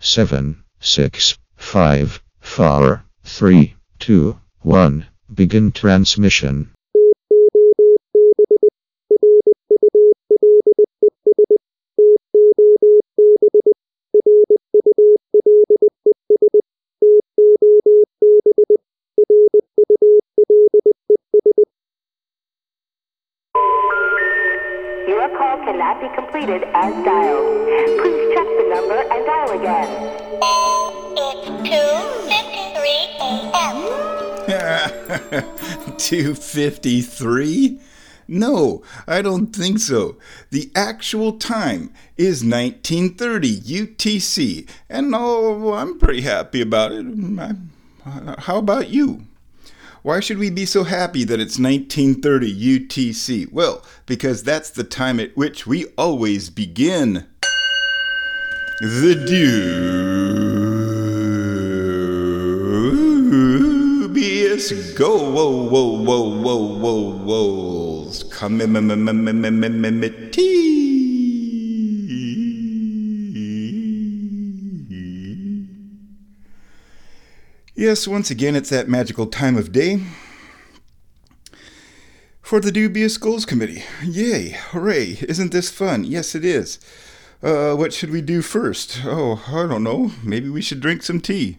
7, 6, 5, 4, 3, 2, 1. Begin transmission. Your call cannot be completed as dialed. Please check the number and dial again. It's 2:53 a.m. 2:53? No, I don't think so. The actual time is 1930 UTC, and I'm pretty happy about it. How about you? Why should we be so happy that it's 1930 UTC? Well, because that's the time at which we always begin the dubious goals. Yes, once again, it's that magical time of day for the Dubious Goals Committee. Yay, hooray, isn't this fun? Yes, it is. What should we do first? Oh, I don't know. Maybe we should drink some tea.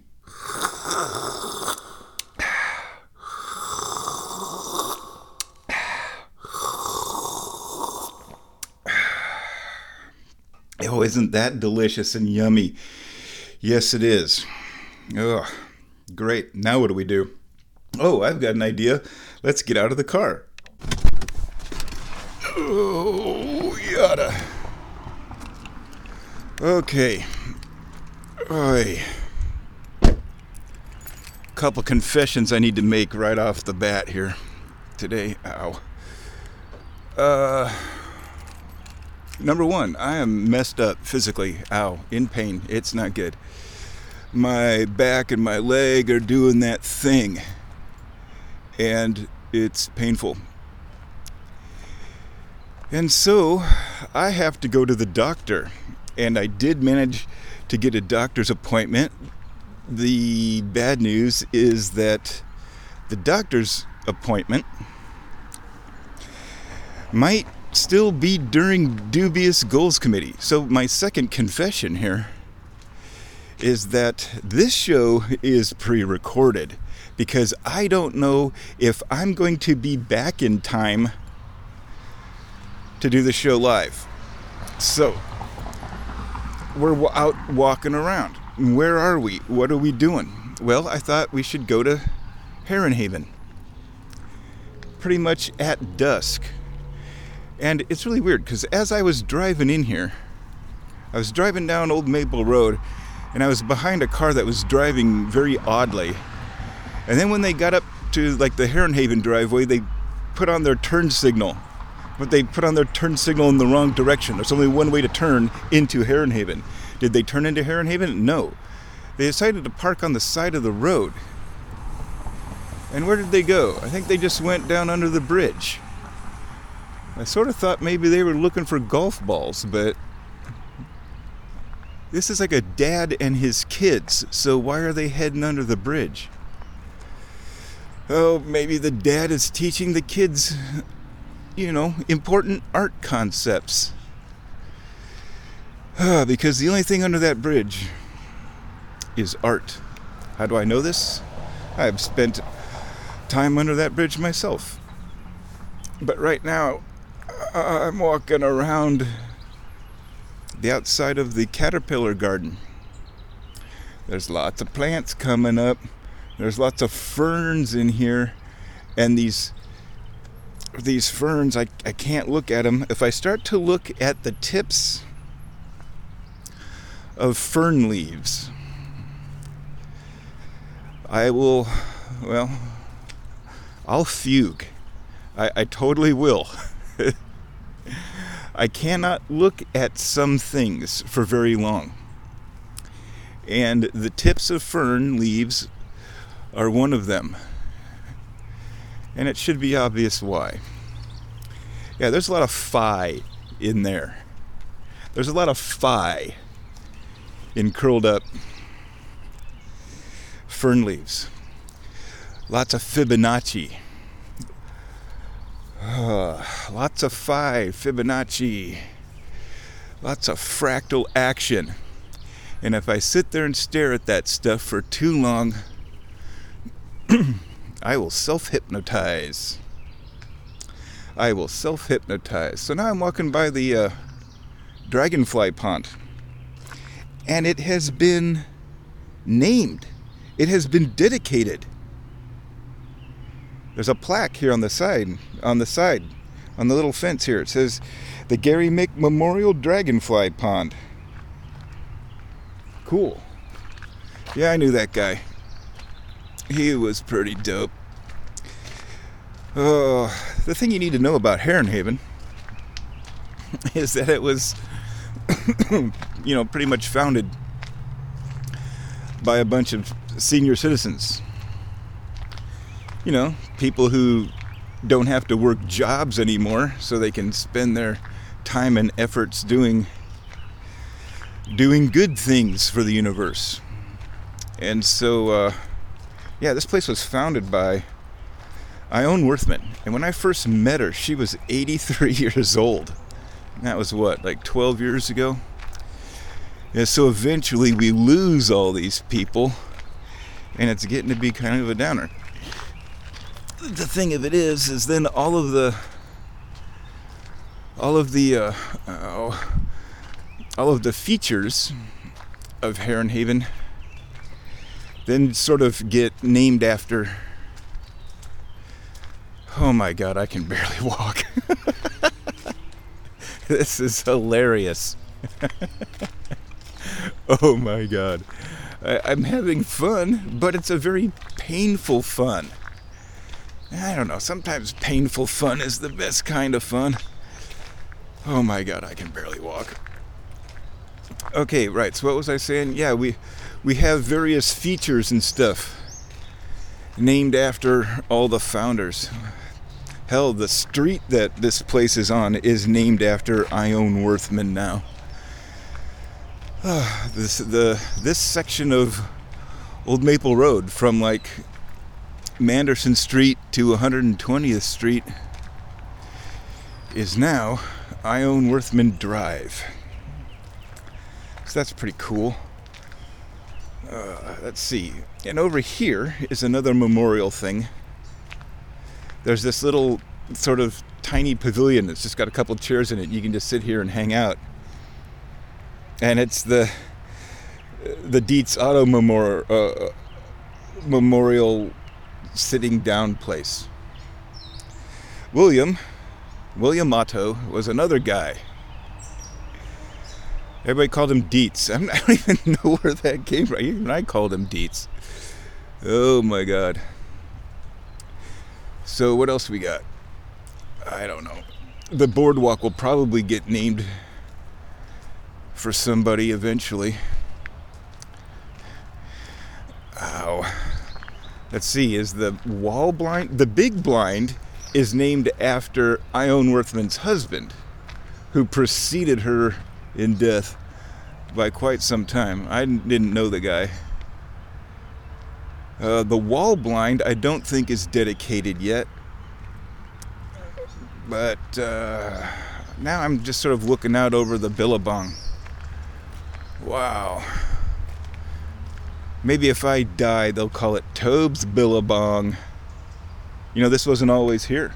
Oh, isn't that delicious and yummy? Yes, it is. Ugh. Great. Now what do we do? Oh, I've got an idea. Let's get out of the car. Oh, yada. Okay. Oy. Couple confessions I need to make right off the bat here today. Ow. Number one, I am messed up physically. Ow. In pain. It's not good. My back and my leg are doing that thing, and it's painful. And so I have to go to the doctor, and I did manage to get a doctor's appointment. The bad news is that the doctor's appointment might still be during Dubious Goals Committee. So my second confession here is that this show is pre-recorded because I don't know if I'm going to be back in time to do the show live. So, we're out walking around. Where are we? What are we doing? Well, I thought we should go to Herrenhaven. Pretty much at dusk. And it's really weird because as I was driving in here, I was driving down Old Maple Road, and I was behind a car that was driving very oddly. And then when they got up to like the Herrenhaven driveway, they put on their turn signal. But they put on their turn signal in the wrong direction. There's only one way to turn into Herrenhaven. Did they turn into Herrenhaven? No. They decided to park on the side of the road. And where did they go? I think they just went down under the bridge. I sort of thought maybe they were looking for golf balls, but this is like a dad and his kids, so why are they heading under the bridge? Oh, maybe the dad is teaching the kids, important art concepts. Because the only thing under that bridge is art. How do I know this? I've spent time under that bridge myself. But right now, I'm walking around the outside of the caterpillar garden. There's lots of plants coming up. There's lots of ferns in here. And these ferns, I can't look at them. If I start to look at the tips of fern leaves, I'll fugue. I totally will. I cannot look at some things for very long. And the tips of fern leaves are one of them. And it should be obvious why. Yeah, there's a lot of phi in there. There's a lot of phi. in curled up fern leaves. Lots of Fibonacci. Lots of 5 Fibonacci. Lots of fractal action. And if I sit there and stare at that stuff for too long, I will self-hypnotize. So now I'm walking by the dragonfly pond. And it has been named. It has been dedicated. There's a plaque here on the side, on the little fence here. It says, the Gary Mick Memorial Dragonfly Pond. Cool. Yeah, I knew that guy. He was pretty dope. The thing you need to know about Heron Haven is that it was, pretty much founded by a bunch of senior citizens. People who don't have to work jobs anymore, so they can spend their time and efforts doing good things for the universe. And so, this place was founded by Ione Worthman. And when I first met her, she was 83 years old. And that was like 12 years ago? Yeah, so eventually we lose all these people, and it's getting to be kind of a downer. The thing of it is then all of the features of Heron Haven then sort of get named after. Oh my God, I can barely walk. This is hilarious. Oh my God. I'm having fun, but it's a very painful fun. I don't know, sometimes painful fun is the best kind of fun. Oh my God, I can barely walk. Okay, right, so what was I saying? Yeah, we have various features and stuff named after all the founders. Hell, the street that this place is on is named after Ione Worthman now. This section of Old Maple Road from like Manderson Street to 120th Street is now Ione Worthman Drive. So that's pretty cool. Let's see. And over here is another memorial thing. There's this little sort of tiny pavilion that's just got a couple chairs in it. You can just sit here and hang out. And it's the Dietz Auto Memorial sitting down place. William Otto was another guy. Everybody called him Dietz. I don't even know where that came from. Even I called him Dietz. Oh my God. So what else we got? I don't know. The boardwalk will probably get named for somebody eventually. Ow. Let's see, is the wall blind? The big blind is named after Ione Worthman's husband, who preceded her in death by quite some time. I didn't know the guy. The wall blind I don't think is dedicated yet, but now I'm just sort of looking out over the Billabong. Wow. Maybe if I die, they'll call it Tobes Billabong. This wasn't always here.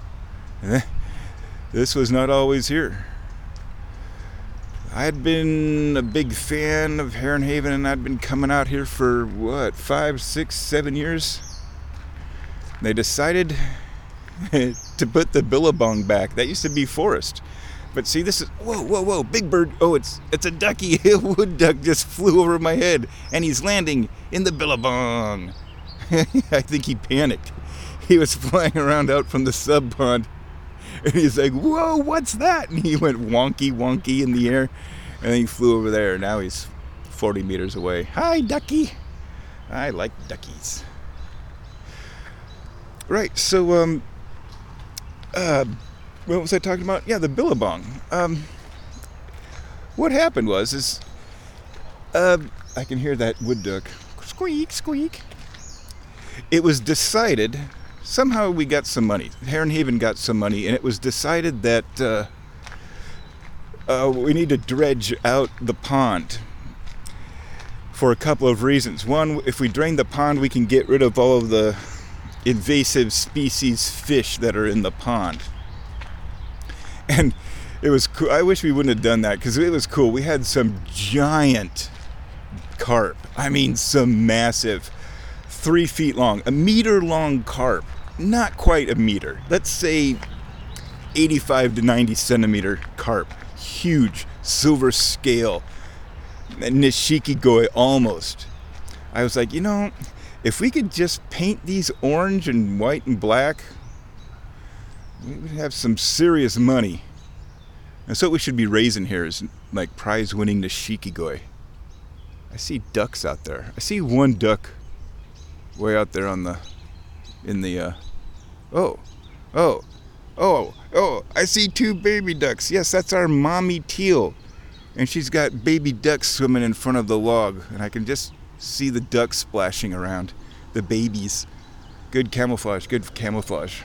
This was not always here. I'd been a big fan of Heron Haven, and I'd been coming out here for, 5, 6, 7 years? They decided to put the Billabong back. That used to be forest. But see, this is, whoa, big bird. Oh, it's a ducky. A wood duck just flew over my head, and he's landing in the Billabong. I think he panicked. He was flying around out from the sub pond, and he's like, whoa, what's that? And he went wonky in the air, and then he flew over there. Now he's 40 meters away. Hi, ducky. I like duckies. Right, so, what was I talking about? Yeah, the Billabong. What happened was I can hear that wood duck. Squeak, squeak. It was decided, somehow we got some money. Heron Haven got some money, and it was decided that we need to dredge out the pond for a couple of reasons. One, if we drain the pond, we can get rid of all of the invasive species fish that are in the pond. And it was cool. I wish we wouldn't have done that because it was cool. We had some giant carp. I mean, some massive, 3 feet long, a meter long carp. Not quite a meter. Let's say 85 to 90 centimeter carp. Huge, silver scale, Nishiki-goi almost. I was like, if we could just paint these orange and white and black, we would have some serious money. That's what we should be raising here, is like prize-winning Nishiki-goi. I see ducks out there. I see one duck way out there I see 2 baby ducks. Yes, that's our mommy teal. And she's got baby ducks swimming in front of the log. And I can just see the ducks splashing around. The babies. Good camouflage, good camouflage.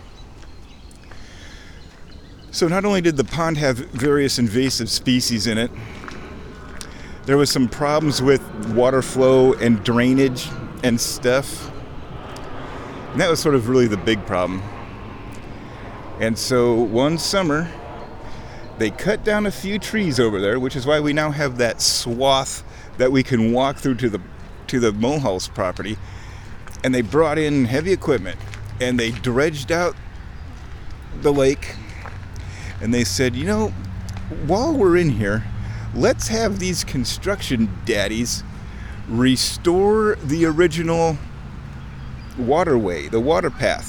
So not only did the pond have various invasive species in it, there was some problems with water flow and drainage and stuff. And that was sort of really the big problem. And so one summer, they cut down a few trees over there, which is why we now have that swath that we can walk through to the Mulhall's property. And they brought in heavy equipment, and they dredged out the lake. And they said, while we're in here, let's have these construction daddies restore the original waterway, the water path.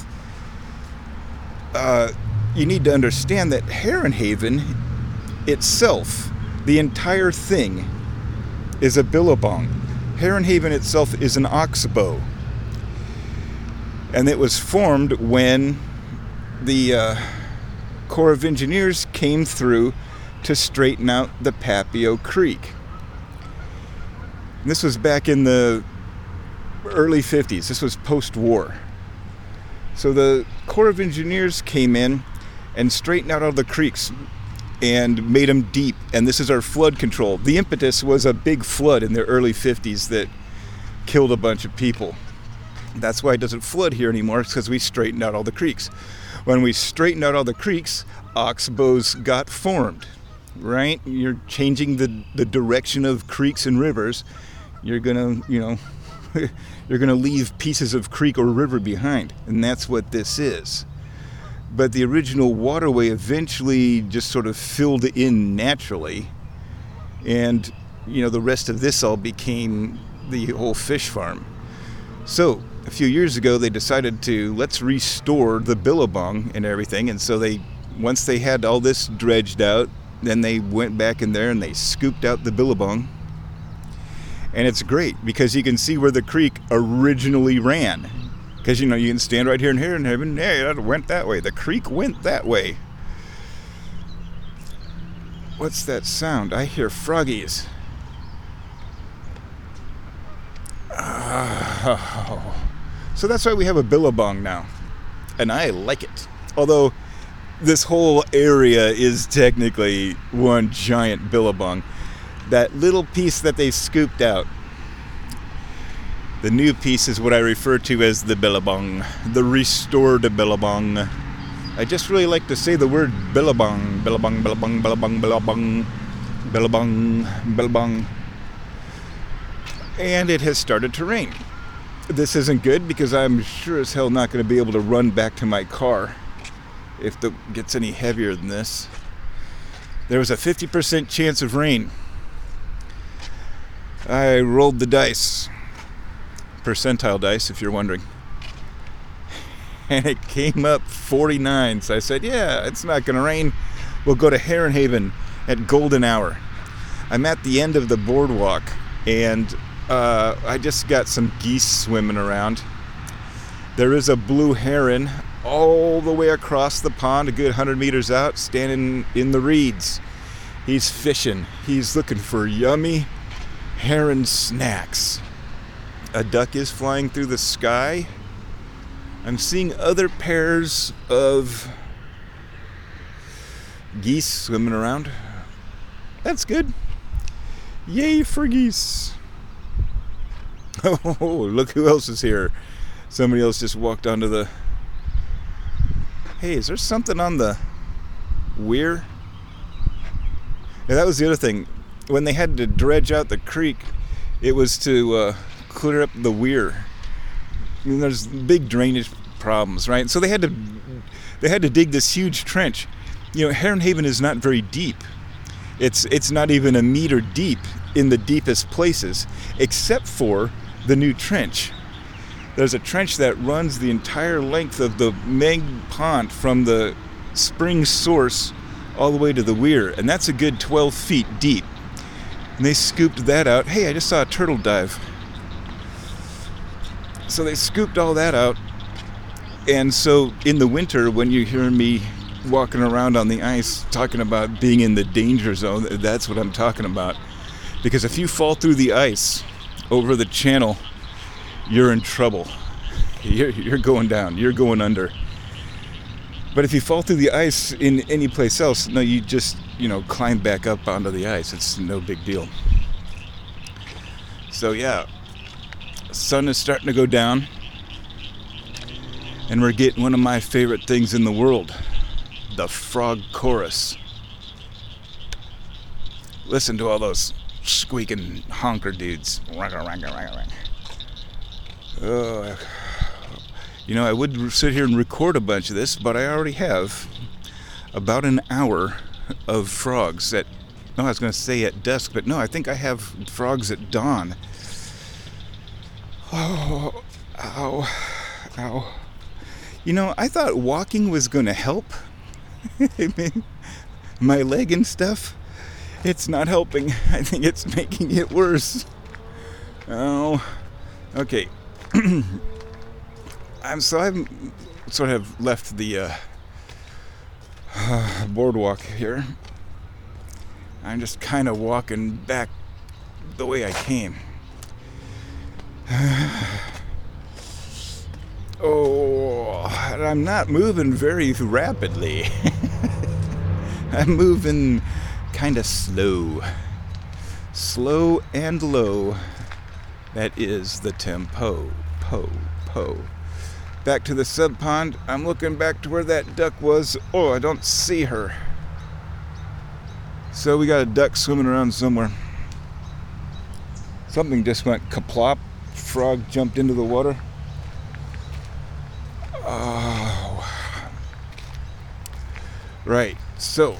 You need to understand that Heron Haven itself, the entire thing, is a billabong. Heron Haven itself is an oxbow. And it was formed when the Corps of Engineers came through to straighten out the Papio Creek. And this was back in the early 50s. This was post-war. So the Corps of Engineers came in and straightened out all the creeks and made them deep. And this is our flood control. The impetus was a big flood in the early 50s that killed a bunch of people. That's why it doesn't flood here anymore, because we straightened out all the creeks. When we straightened out all the creeks, oxbows got formed, right? You're changing the direction of creeks and rivers. You're gonna, you're gonna leave pieces of creek or river behind, and that's what this is. But the original waterway eventually just sort of filled in naturally, and the rest of this all became the whole fish farm. So a few years ago, they decided let's restore the billabong and everything. And so once they had all this dredged out, then they went back in there and they scooped out the billabong. And it's great because you can see where the creek originally ran. Because, you can stand right here in Heron Haven. Hey, it went that way. The creek went that way. What's that sound? I hear froggies. Oh. So that's why we have a billabong now. And I like it. Although this whole area is technically one giant billabong. That little piece that they scooped out, the new piece, is what I refer to as the billabong, the restored billabong. I just really like to say the word billabong, billabong, billabong, billabong, billabong, billabong, billabong. And it has started to rain. This isn't good because I'm sure as hell not going to be able to run back to my car if it gets any heavier than this. There was a 50% chance of rain. I rolled the dice. Percentile dice, if you're wondering. And it came up 49. So I said, yeah, it's not going to rain. We'll go to Heron Haven at golden hour. I'm at the end of the boardwalk, and I just got some geese swimming around. There is a blue heron all the way across the pond, a good 100 meters out, standing in the reeds. He's fishing. He's looking for yummy heron snacks. A duck is flying through the sky. I'm seeing other pairs of geese swimming around. That's good. Yay for geese. Oh, look who else is here. Somebody else just walked onto the... Hey, is there something on the weir? Yeah, that was the other thing. When they had to dredge out the creek, it was to clear up the weir. I mean, there's big drainage problems, right? So they had to dig this huge trench. You know, Heron Haven is not very deep. It's not even a meter deep in the deepest places, except for the new trench. There's a trench that runs the entire length of the Meg Pond from the spring source all the way to the weir, and that's a good 12 feet deep. And they scooped that out. Hey, I just saw a turtle dive. So they scooped all that out, and so in the winter, when you hear me walking around on the ice talking about being in the danger zone, that's what I'm talking about. Because if you fall through the ice over the channel, you're in trouble. You're going down. You're going under. But if you fall through the ice in any place else, no, you just, climb back up onto the ice. It's no big deal. So yeah, sun is starting to go down, and we're getting one of my favorite things in the world, the frog chorus. Listen to all those squeaking honker dudes. I would sit here and record a bunch of this, but I already have about an hour of frogs I was going to say at dusk, but no, I think I have frogs at dawn. Oh, ow, ow. I thought walking was going to help. My leg and stuff, it's not helping. I think it's making it worse. Oh, okay. I've sort of left the boardwalk here. I'm just kind of walking back the way I came. Oh, I'm not moving very rapidly. I'm moving kind of slow. Slow and low. That is the tempo. Po. Back to the sub pond. I'm looking back to where that duck was. Oh, I don't see her. So we got a duck swimming around somewhere. Something just went kaplop. Frog jumped into the water. Oh. Right. So.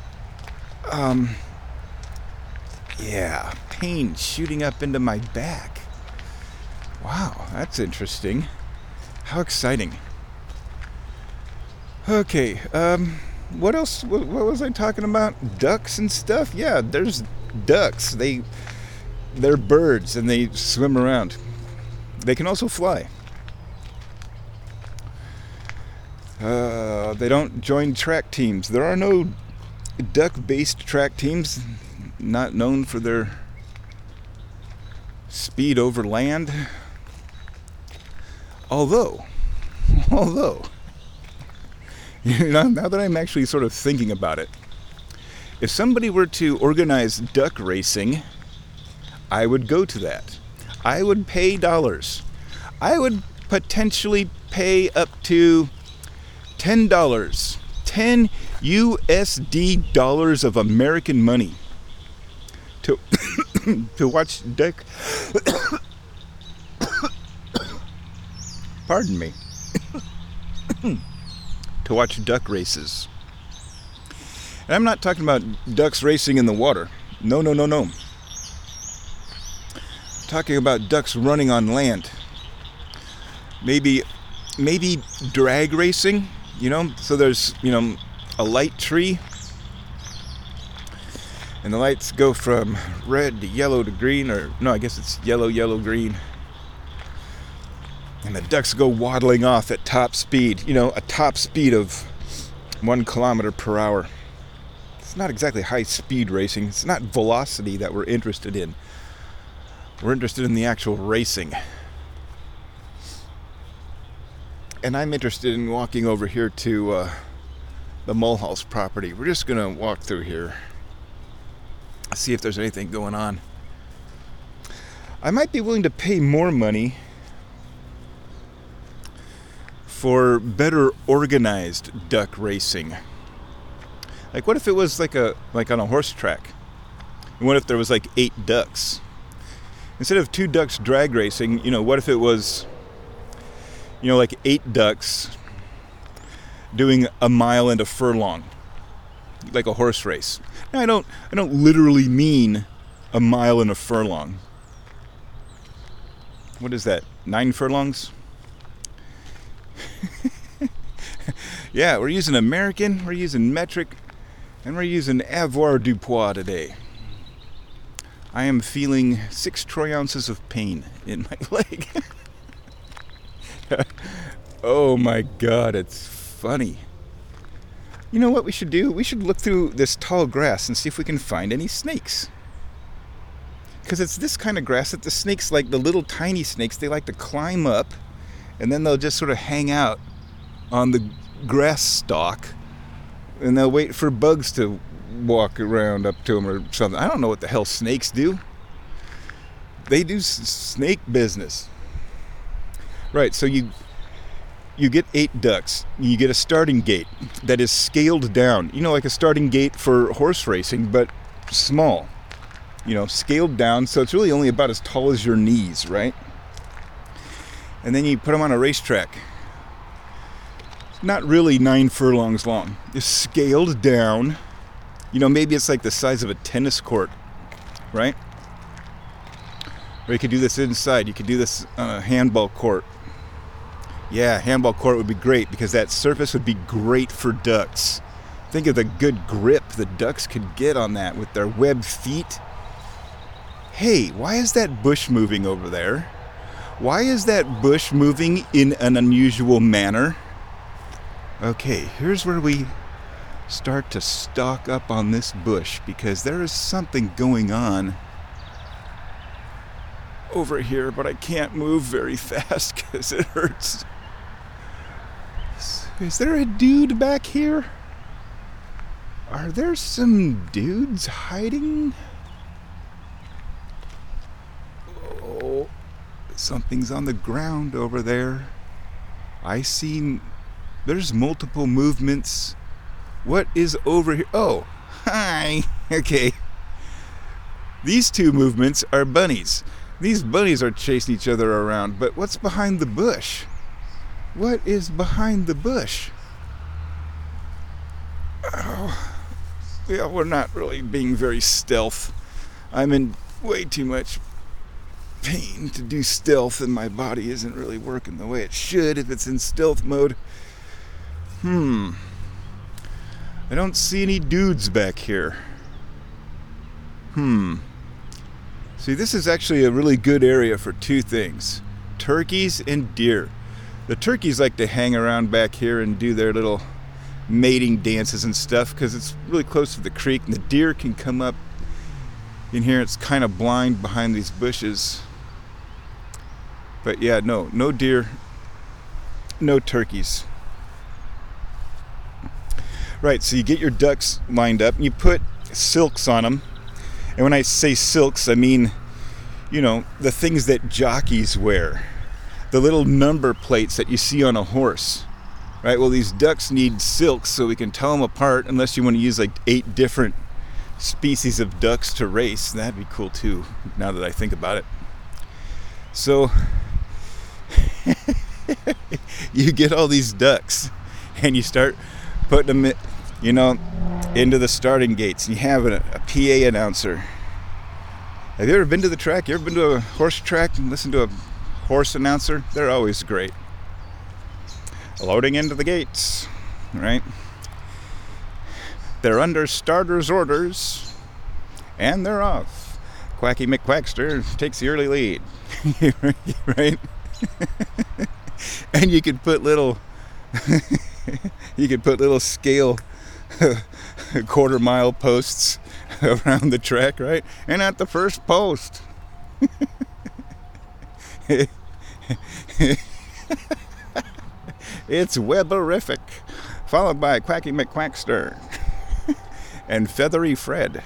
Yeah. Pain shooting up into my back. Wow, that's interesting. How exciting. Okay, what else? What was I talking about? Ducks and stuff? Yeah, there's ducks. They're birds and they swim around. They can also fly. They don't join track teams. There are no duck-based track teams, not known for their speed over land. Although, now that I'm actually sort of thinking about it, if somebody were to organize duck racing, I would go to that. I would pay dollars. I would potentially pay up to $10, 10 USD dollars of American money to to watch duck. Pardon me. To watch duck races. And I'm not talking about ducks racing in the water. No. I'm talking about ducks running on land. Maybe drag racing, so there's, a light tree. And the lights go from red to yellow to green, or no, I guess it's yellow, green. And the ducks go waddling off at top speed, a top speed of 1 kilometer per hour. It's not exactly high speed racing. It's not velocity that we're interested in. We're interested in the actual racing. And I'm interested in walking over here to the Mulholland property. We're just going to walk through here, see if there's anything going on. I might be willing to pay more money for better organized duck racing. Like, what if it was like on a horse track? And what if there was like 8 ducks? Instead of 2 ducks drag racing, what if it was, like 8 ducks doing a mile and a furlong, like a horse race? Now, I don't literally mean a mile and a furlong. What is that? 9 furlongs? Yeah, we're using American, we're using metric, and we're using avoirdupois today. I am feeling 6 troy ounces of pain in my leg. Oh my God, it's funny. You know what we should do? We should look through this tall grass and see if we can find any snakes. Because it's this kind of grass that the snakes, like the little tiny snakes, they like to climb up and then they'll just sort of hang out on the grass stalk and they'll wait for bugs to walk around up to them or something. I don't know what the hell snakes do. They do snake business. Right, so you get 8 ducks. You get a starting gate that is scaled down. Like a starting gate for horse racing, but small. Scaled down, so it's really only about as tall as your knees, right? And then you put them on a racetrack. It's not really 9 furlongs long. It's scaled down. Maybe it's like the size of a tennis court, right? Or you could do this inside. You could do this on a handball court. Yeah, handball court would be great because that surface would be great for ducks. Think of the good grip the ducks could get on that with their webbed feet. Hey, why is that bush moving over there? Why is that bush moving in an unusual manner? Okay, here's where we start to stalk up on this bush because there is something going on over here, but I can't move very fast because it hurts. Is there a dude back here? Are there some dudes hiding? Oh, something's on the ground over there. I see there's multiple movements. What is over here? Oh, hi. Okay. These 2 movements are bunnies. These bunnies are chasing each other around, but what's behind the bush? What is behind the bush? Oh, yeah, we're not really being very stealth. I'm in way too much pain to do stealth, and my body isn't really working the way it should if it's in stealth mode. I don't see any dudes back here. See, this is actually a really good area for 2 things. Turkeys and deer. The turkeys like to hang around back here and do their little mating dances and stuff because it's really close to the creek, and the deer can come up in here. It's kind of blind behind these bushes. But yeah, no deer, no turkeys. Right, so you get your ducks lined up and you put silks on them. And when I say silks, I mean, the things that jockeys wear. The little number plates that you see on a horse. Right, well, these ducks need silks so we can tell them apart, unless you want to use like 8 different species of ducks to race. That'd be cool too, now that I think about it. So, you get all these ducks and you start putting them, into the starting gates. You have a PA announcer. Have you ever been to the track? You ever been to a horse track and listened to a horse announcer? They're always great. Loading into the gates, right? They're under starter's orders, and they're off. Quacky McQuackster takes the early lead, right? And you could put little scale quarter-mile posts around the track, right? And at the first post, It's Weberific, followed by Quacky McQuackster and Feathery Fred.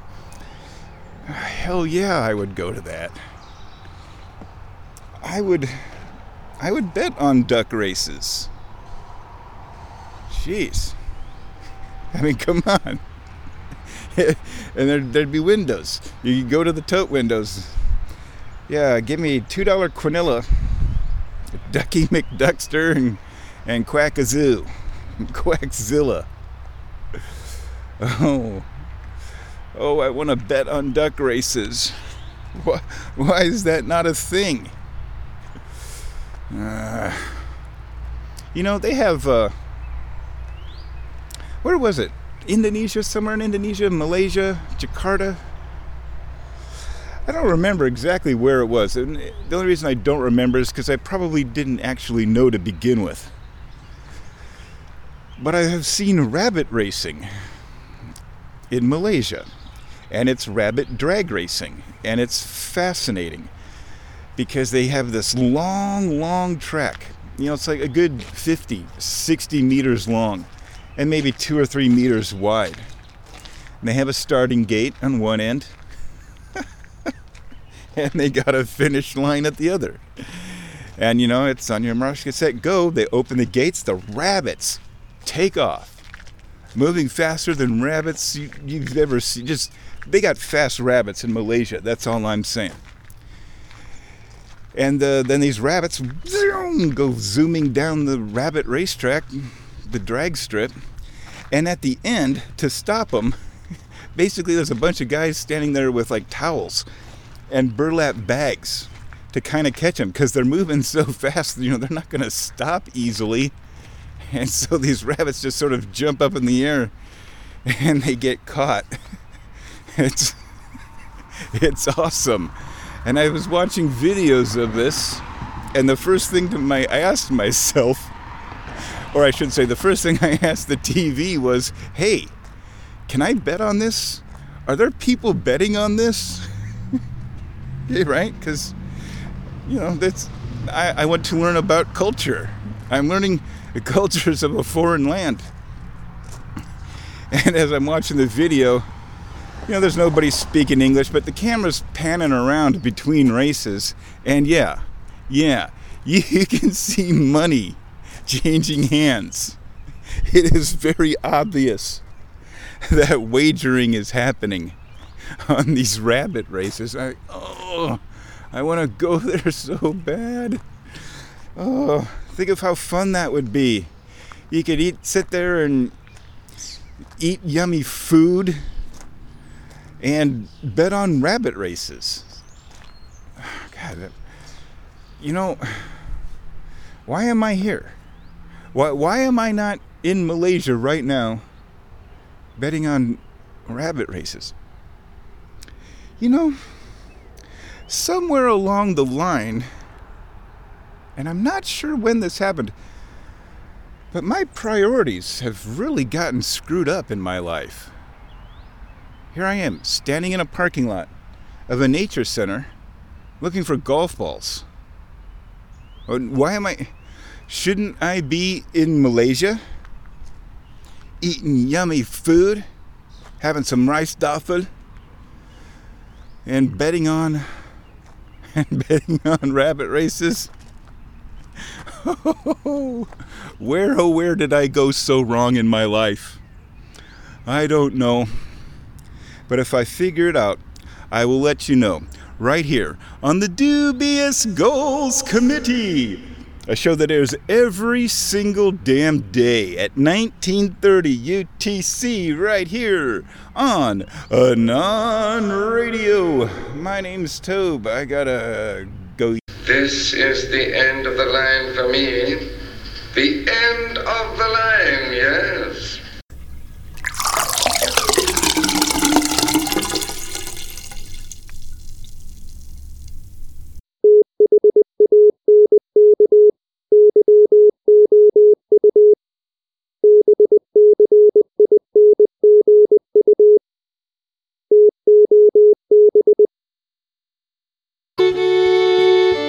Hell yeah, I would go to that. I would bet on duck races. Jeez. I mean, come on. And there'd be windows. You could go to the tote windows. Yeah, give me $2 Quinilla, Ducky McDuckster, and Quackazoo. Quackzilla. Oh, I want to bet on duck races. Why is that not a thing? You know, they have, where was it? Indonesia, somewhere in Indonesia, Malaysia, Jakarta. I don't remember exactly where it was. And the only reason I don't remember is because I probably didn't actually know to begin with. But I have seen rabbit racing in Malaysia. And it's rabbit drag racing. And it's fascinating because they have this long track. You know, it's like a good 50, 60 meters long and maybe 2 or 3 meters wide. And they have a starting gate on one end and they got a finish line at the other. And you know, it's on your mark, get set, go. They open the gates, the rabbits take off, moving faster than rabbits you've ever seen. Just, they got fast rabbits in Malaysia, that's all I'm saying. And then these rabbits go zooming down the rabbit racetrack, the drag strip, and at the end, to stop them, basically there's a bunch of guys standing there with like towels and burlap bags to kind of catch them because they're moving so fast, you know, they're not going to stop easily. And so these rabbits just sort of jump up in the air and they get caught. It's awesome. And I was watching videos of this, and the first thing I asked myself, or I should say the first thing I asked the TV was, hey, can I bet on this? Are there people betting on this? Yeah, right? Because, you know, I want to learn about culture. I'm learning the cultures of a foreign land. And as I'm watching the video, you know, there's nobody speaking English, but the camera's panning around between races. And yeah, you can see money changing hands. It is very obvious that wagering is happening on these rabbit races. I want to go there so bad. Oh, think of how fun that would be. You could sit there and eat yummy food and bet on rabbit races. God, you know, why am I here? Why am I not in Malaysia right now betting on rabbit races? You know, somewhere along the line, and I'm not sure when this happened, but my priorities have really gotten screwed up in my life. Here I am, standing in a parking lot of a nature center, looking for golf balls. Shouldn't I be in Malaysia, eating yummy food, having some rice dafel, and betting on rabbit races? Where did I go so wrong in my life? I don't know. But if I figure it out, I will let you know right here on the Dubious Goals Committee, a show that airs every single damn day at 1930 UTC right here on Anon Radio. My name's Tobe. I gotta go. This is the end of the line for me. The end of the line, yes.